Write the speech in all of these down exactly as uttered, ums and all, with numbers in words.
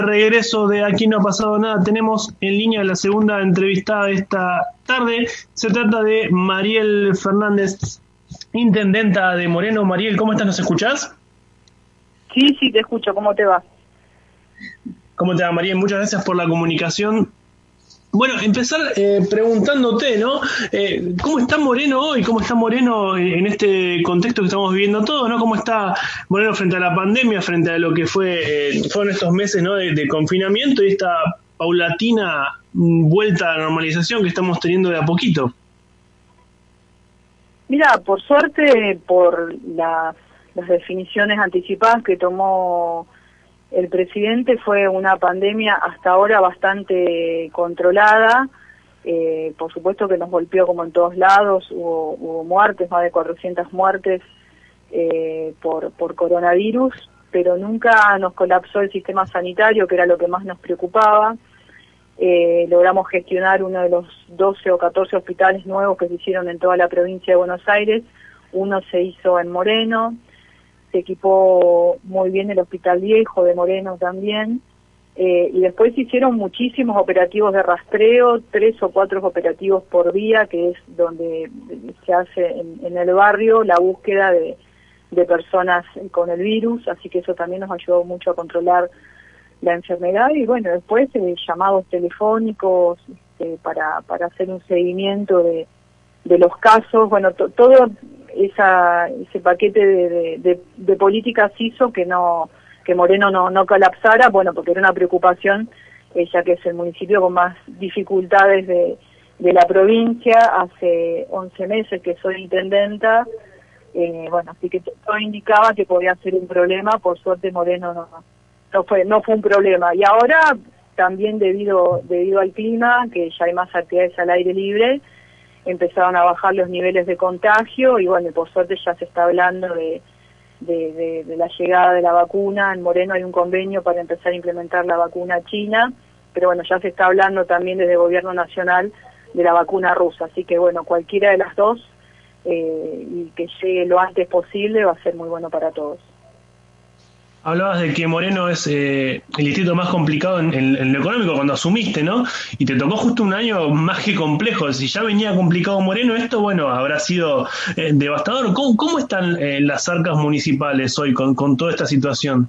Regreso de Aquí no ha pasado nada. Tenemos en línea la segunda entrevistada de esta tarde. Se trata de Mariel Fernández, intendenta de Moreno. Mariel, ¿cómo estás? ¿Nos escuchás? Sí, sí, te escucho. ¿Cómo te va? ¿Cómo te va, Mariel? Muchas gracias por la comunicación. Bueno, empezar eh, preguntándote, ¿no? Eh, ¿Cómo está Moreno hoy? ¿Cómo está Moreno en este contexto que estamos viviendo todos, ¿no? ¿Cómo está Moreno frente a la pandemia, frente a lo que fue eh, fueron estos meses, ¿no? de, de confinamiento y esta paulatina vuelta a la normalización que estamos teniendo de a poquito? Mira, por suerte, por las, las definiciones anticipadas que tomó el presidente, fue una pandemia hasta ahora bastante controlada. Eh, por supuesto que nos golpeó como en todos lados, hubo, hubo muertes, más de cuatrocientas muertes eh, por, por coronavirus, pero nunca nos colapsó el sistema sanitario, que era lo que más nos preocupaba. Eh, logramos gestionar uno de los doce o catorce hospitales nuevos que se hicieron en toda la provincia de Buenos Aires. Uno se hizo en Moreno. Se equipó muy bien el Hospital Viejo de Moreno también, eh, y después se hicieron muchísimos operativos de rastreo, tres o cuatro operativos por día, que es donde se hace en, en el barrio la búsqueda de, de personas con el virus, así que eso también nos ayudó mucho a controlar la enfermedad. Y bueno, después eh, llamados telefónicos este, para, para hacer un seguimiento de, de los casos, bueno, to, todo... Esa, ese paquete de, de, de, de políticas hizo que no que Moreno no, no colapsara, bueno, porque era una preocupación, eh, ya que es el municipio con más dificultades de, de la provincia. Hace once meses que soy intendenta, eh, bueno, así que todo indicaba que podía ser un problema. Por suerte Moreno no, no fue no fue un problema. Y ahora también debido debido al clima, que ya hay más actividades al aire libre, empezaron a bajar los niveles de contagio y bueno, por suerte ya se está hablando de, de, de, de la llegada de la vacuna. En Moreno hay un convenio para empezar a implementar la vacuna china, pero bueno, ya se está hablando también desde el gobierno nacional de la vacuna rusa, así que bueno, cualquiera de las dos eh, y que llegue lo antes posible va a ser muy bueno para todos. Hablabas de que Moreno es eh, el distrito más complicado en, en, en lo económico cuando asumiste, ¿no? Y te tocó justo un año más que complejo. Si ya venía complicado Moreno, esto, bueno, habrá sido eh, devastador. ¿Cómo, cómo están eh, las arcas municipales hoy con, con toda esta situación?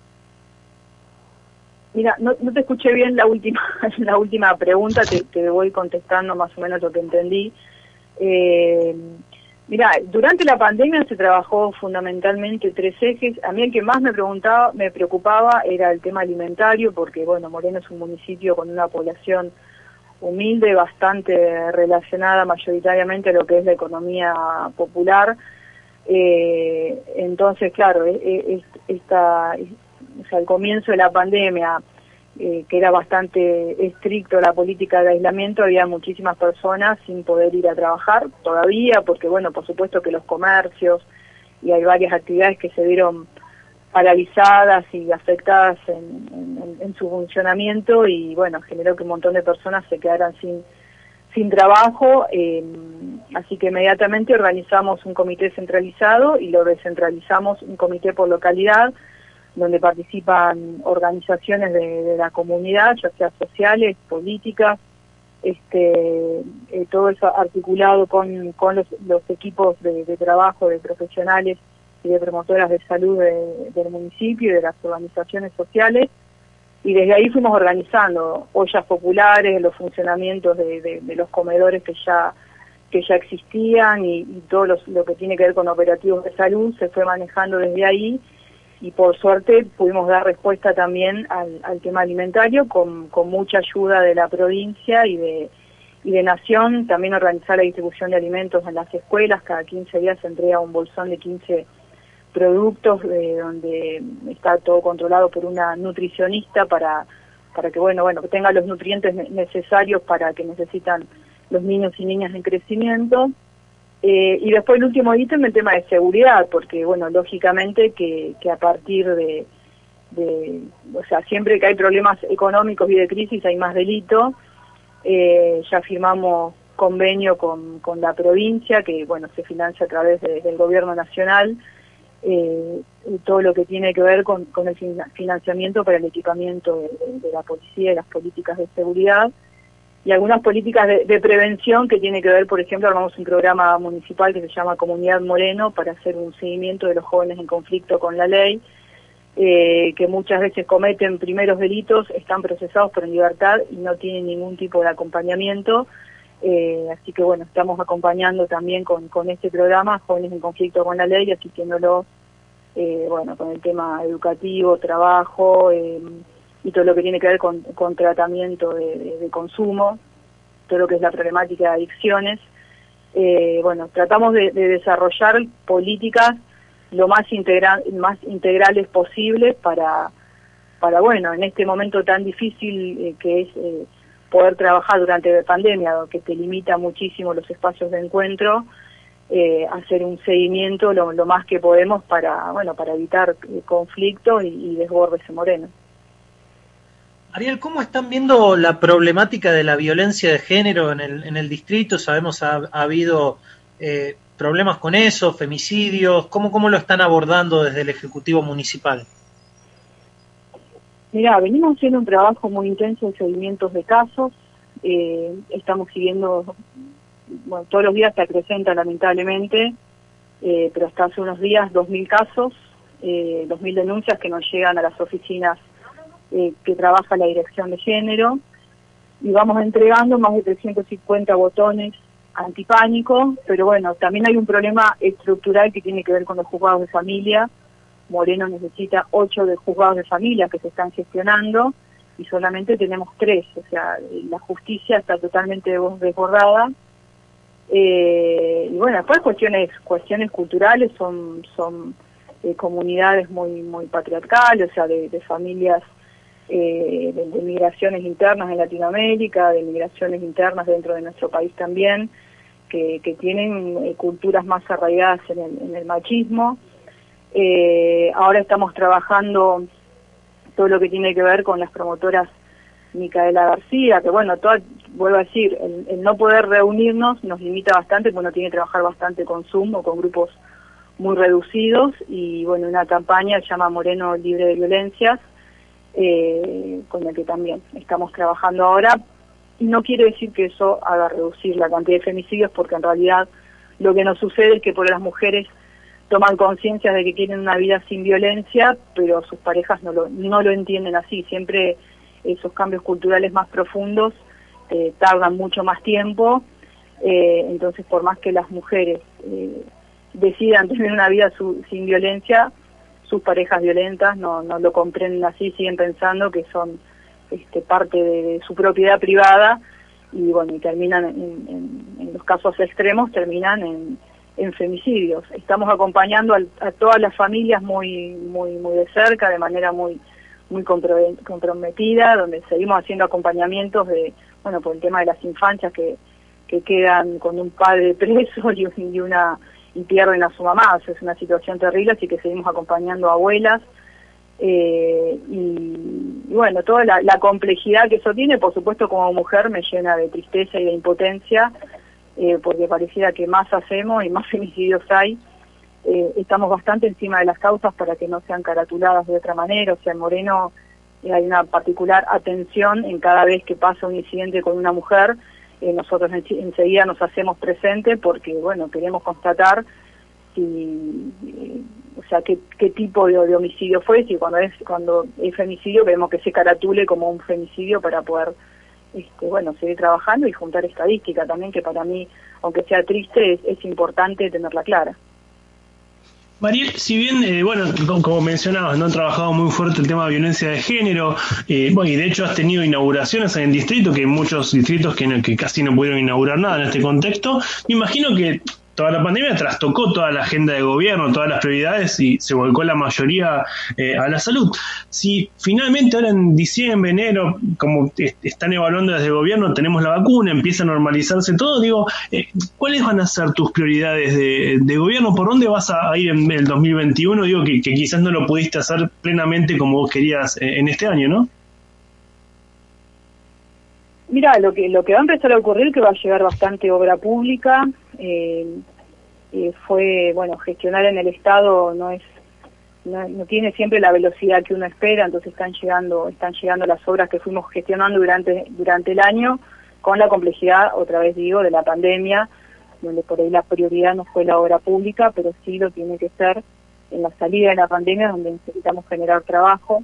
Mira, no, no te escuché bien la última la última pregunta, te, te voy contestando más o menos lo que entendí. Eh, Mira, durante la pandemia se trabajó fundamentalmente tres ejes. A mí el que más me preguntaba, me preocupaba era el tema alimentario, porque bueno, Moreno es un municipio con una población humilde, bastante relacionada mayoritariamente a lo que es la economía popular. Eh, entonces, claro, es, esta, o sea, al comienzo de la pandemia, Eh, que era bastante estricto la política de aislamiento, había muchísimas personas sin poder ir a trabajar todavía, porque bueno, por supuesto que los comercios y hay varias actividades que se vieron paralizadas y afectadas en, en, en su funcionamiento, y bueno, generó que un montón de personas se quedaran sin, sin trabajo, eh, así que inmediatamente organizamos un comité centralizado y lo descentralizamos, un comité por localidad, donde participan organizaciones de, de la comunidad, ya sea sociales, políticas, este, eh, todo eso articulado con, con los, los equipos de, de trabajo de profesionales y de promotoras de salud de, del municipio y de las organizaciones sociales, y desde ahí fuimos organizando ollas populares, los funcionamientos de, de, de los comedores que ya que ya existían y, y todo los, lo que tiene que ver con operativos de salud se fue manejando desde ahí. Y por suerte pudimos dar respuesta también al, al tema alimentario con, con mucha ayuda de la provincia y de, y de Nación, también organizar la distribución de alimentos en las escuelas. Cada quince días se entrega un bolsón de quince productos, eh, donde está todo controlado por una nutricionista para, para que bueno, bueno, que tenga los nutrientes necesarios para que necesitan los niños y niñas en crecimiento. Eh, y después el último ítem, el tema de seguridad, porque bueno, lógicamente que, que a partir de, de, o sea, siempre que hay problemas económicos y de crisis hay más delito. Eh, ya firmamos convenio con, con la provincia, que bueno, se financia a través de, del gobierno nacional, eh, todo lo que tiene que ver con, con el financiamiento para el equipamiento de, de la policía y las políticas de seguridad, y algunas políticas de, de prevención que tiene que ver, por ejemplo, armamos un programa municipal que se llama Comunidad Moreno para hacer un seguimiento de los jóvenes en conflicto con la ley, eh, que muchas veces cometen primeros delitos, están procesados pero en libertad y no tienen ningún tipo de acompañamiento. Eh, así que bueno, estamos acompañando también con, con este programa jóvenes en conflicto con la ley, asistiéndolos eh, bueno, con el tema educativo, trabajo eh, y todo lo que tiene que ver con, con tratamiento de, de, de consumo, todo lo que es la problemática de adicciones. Eh, bueno, tratamos de, de desarrollar políticas lo más, integra más integrales posibles para, para, bueno, en este momento tan difícil eh, que es eh, poder trabajar durante la pandemia, que te limita muchísimo los espacios de encuentro, eh, hacer un seguimiento lo, lo más que podemos para, bueno, para evitar eh, conflictos y, y desbordes en Moreno. Ariel, ¿cómo están viendo la problemática de la violencia de género en el, en el distrito? Sabemos ha, ha habido eh, problemas con eso, femicidios. ¿Cómo, ¿Cómo lo están abordando desde el Ejecutivo Municipal? Mira, venimos haciendo un trabajo muy intenso de seguimientos de casos. Eh, estamos siguiendo, bueno, todos los días se acrecenta lamentablemente, eh, pero hasta hace unos días dos mil casos, eh, dos mil denuncias que nos llegan a las oficinas Eh, que trabaja la Dirección de Género, y vamos entregando más de trescientos cincuenta botones antipánico, pero bueno, también hay un problema estructural que tiene que ver con los juzgados de familia. Moreno necesita ocho de juzgados de familia que se están gestionando y solamente tenemos tres, o sea, la justicia está totalmente desbordada. Eh, y bueno, después cuestiones cuestiones culturales, son son eh, comunidades muy muy patriarcales, o sea, de, de familias Eh, de, de migraciones internas en Latinoamérica, de migraciones internas dentro de nuestro país también, que, que tienen eh, culturas más arraigadas en el, en el machismo. Eh, ahora estamos trabajando todo lo que tiene que ver con las promotoras Micaela García, que bueno, todo, vuelvo a decir, el, el no poder reunirnos nos limita bastante, porque uno tiene que trabajar bastante con Zoom o con grupos muy reducidos, y bueno, una campaña se llama Moreno Libre de Violencias, Eh, con el que también estamos trabajando ahora. Y no quiere decir que eso haga reducir la cantidad de femicidios, porque en realidad lo que nos sucede es que por las mujeres toman conciencia de que quieren una vida sin violencia, pero sus parejas no lo, no lo entienden así. Siempre esos cambios culturales más profundos eh, tardan mucho más tiempo, eh, entonces por más que las mujeres eh, decidan tener una vida su, sin violencia, sus parejas violentas no, no lo comprenden así, siguen pensando que son este, parte de, de su propiedad privada, y bueno, y terminan en, en, en los casos extremos, terminan en, en femicidios. Estamos acompañando a, a todas las familias muy muy muy de cerca, de manera muy muy comprometida, donde seguimos haciendo acompañamientos de, bueno, por el tema de las infancias que, que quedan con un padre preso y, y una y pierden a su mamá. O sea, es una situación terrible, así que seguimos acompañando a abuelas, eh, y, y bueno, toda la, la complejidad que eso tiene, por supuesto, como mujer me llena de tristeza y de impotencia, eh, porque pareciera que más hacemos y más femicidios hay. Eh, estamos bastante encima de las causas para que no sean caratuladas de otra manera. O sea, en Moreno eh, hay una particular atención en cada vez que pasa un incidente con una mujer. Eh, nosotros en, enseguida nos hacemos presente, porque bueno, queremos constatar si, eh, o sea, qué, qué tipo de, de homicidio fue. Si cuando es cuando es femicidio queremos que se caratule como un femicidio para poder este, bueno, seguir trabajando y juntar estadística también, que para mí, aunque sea triste, es, es importante tenerla clara. Mariel, si bien, eh, bueno, como, como mencionabas, no han trabajado muy fuerte el tema de violencia de género, eh, bueno, y de hecho has tenido inauguraciones en el distrito, que hay muchos distritos que, no, que casi no pudieron inaugurar nada en este contexto. Me imagino que toda la pandemia trastocó toda la agenda de gobierno, todas las prioridades, y se volcó la mayoría eh, a la salud. Si finalmente ahora en diciembre, enero, como est están evaluando desde el gobierno, tenemos la vacuna, empieza a normalizarse todo, digo, eh, ¿cuáles van a ser tus prioridades de, de gobierno? ¿Por dónde vas a ir en el dos mil veintiuno? Digo que, que quizás no lo pudiste hacer plenamente como vos querías eh, en este año, ¿no? Mira, lo que lo que va a empezar a ocurrir es que va a llegar bastante obra pública. Eh, eh, fue, bueno, gestionar en el Estado no es no, no tiene siempre la velocidad que uno espera, entonces están llegando están llegando las obras que fuimos gestionando durante durante el año, con la complejidad, otra vez digo, de la pandemia, donde por ahí la prioridad no fue la obra pública, pero sí lo tiene que ser en la salida de la pandemia, donde necesitamos generar trabajo.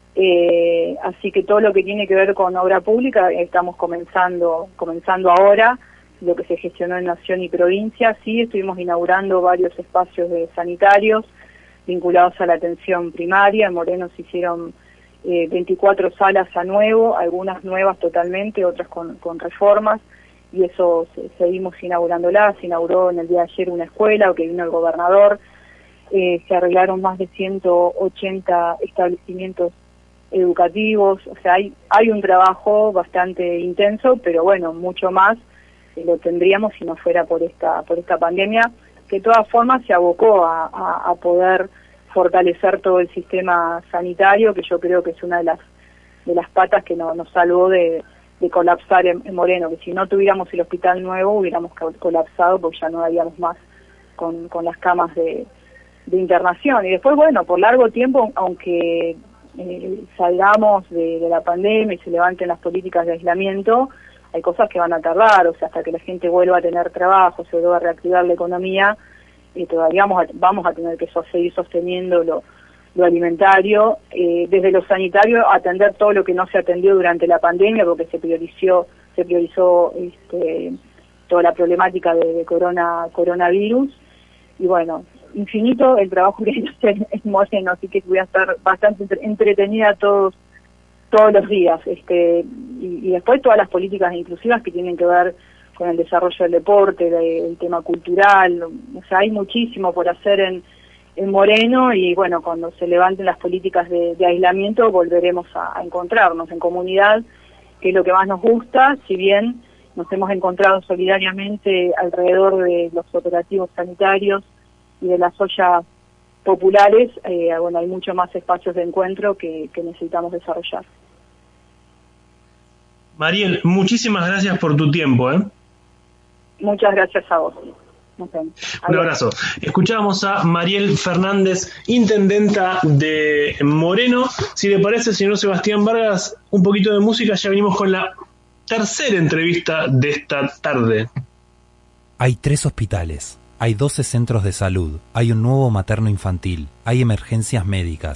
Eh, así que todo lo que tiene que ver con obra pública estamos comenzando comenzando ahora, lo que se gestionó en Nación y provincia. Sí, estuvimos inaugurando varios espacios de sanitarios vinculados a la atención primaria. En Moreno se hicieron eh, veinticuatro salas a nuevo, algunas nuevas totalmente, otras con, con reformas, y eso se, seguimos inaugurándolas. Se inauguró en el día de ayer una escuela, que vino el gobernador, eh, se arreglaron más de ciento ochenta establecimientos educativos. O sea, hay, hay un trabajo bastante intenso, pero bueno, mucho más eh, lo tendríamos si no fuera por esta, por esta pandemia, que de todas formas se abocó a, a, a poder fortalecer todo el sistema sanitario, que yo creo que es una de las de las patas que no, nos salvó de, de colapsar en, en Moreno, que si no tuviéramos el hospital nuevo hubiéramos colapsado porque ya no daríamos más con, con las camas de, de internación. Y después, bueno, por largo tiempo, aunque eh, salgamos de, de la pandemia y se levanten las políticas de aislamiento, hay cosas que van a tardar, o sea, hasta que la gente vuelva a tener trabajo, se vuelva a reactivar la economía, y todavía vamos a, vamos a tener que so, seguir sosteniendo lo, lo alimentario, eh, desde lo sanitario, atender todo lo que no se atendió durante la pandemia, porque se priorizó, se priorizó este, toda la problemática de, de corona, coronavirus, y bueno, infinito el trabajo que hay que hacer en Moreno, así que voy a estar bastante entretenida todos todos los días, este y, y después todas las políticas inclusivas que tienen que ver con el desarrollo del deporte, de, el tema cultural. O sea, hay muchísimo por hacer en, en Moreno, y bueno, cuando se levanten las políticas de, de aislamiento volveremos a, a encontrarnos en comunidad, que es lo que más nos gusta. Si bien nos hemos encontrado solidariamente alrededor de los operativos sanitarios y de las ollas populares, eh, bueno, hay mucho más espacios de encuentro que, que necesitamos desarrollar. Mariel, muchísimas gracias por tu tiempo, ¿eh? Muchas gracias a vos. Nos vemos. Un abrazo. Escuchábamos a Mariel Fernández, intendenta de Moreno. Si le parece, señor Sebastián Vargas, un poquito de música, ya venimos con la tercera entrevista de esta tarde. Hay tres hospitales, hay doce centros de salud, hay un nuevo materno infantil, hay emergencias médicas,